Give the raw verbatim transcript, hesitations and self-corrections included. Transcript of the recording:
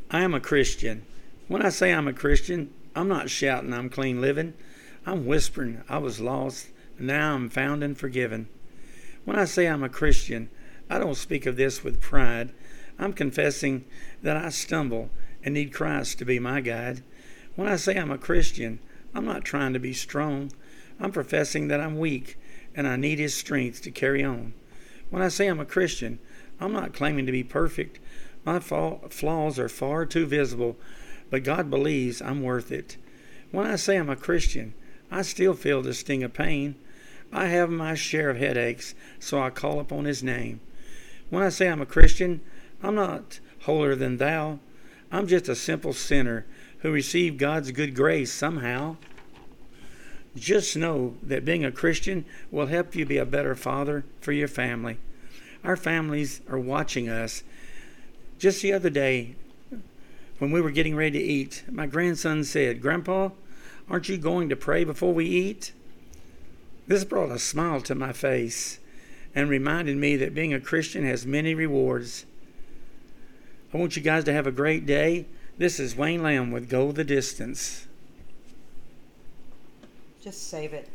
I am a Christian. When I say I'm a Christian, I'm not shouting I'm clean living. I'm whispering I was lost, and now I'm found and forgiven. When I say I'm a Christian, I don't speak of this with pride. I'm confessing that I stumble and need Christ to be my guide. When I say I'm a Christian, I'm not trying to be strong. I'm professing that I'm weak and I need His strength to carry on. When I say I'm a Christian, I'm not claiming to be perfect. My flaws are far too visible, but God believes I'm worth it. When I say I'm a Christian, I still feel the sting of pain. I have my share of headaches, so I call upon His name. When I say I'm a Christian, I'm not holier than thou. I'm just a simple sinner who received God's good grace somehow. Just know that being a Christian will help you be a better father for your family. Our families are watching us. Just the other day, when we were getting ready to eat, my grandson said, "Grandpa, aren't you going to pray before we eat?" This brought a smile to my face and reminded me that being a Christian has many rewards. I want you guys to have a great day. This is Wayne Lamb with Go the Distance. Just save it.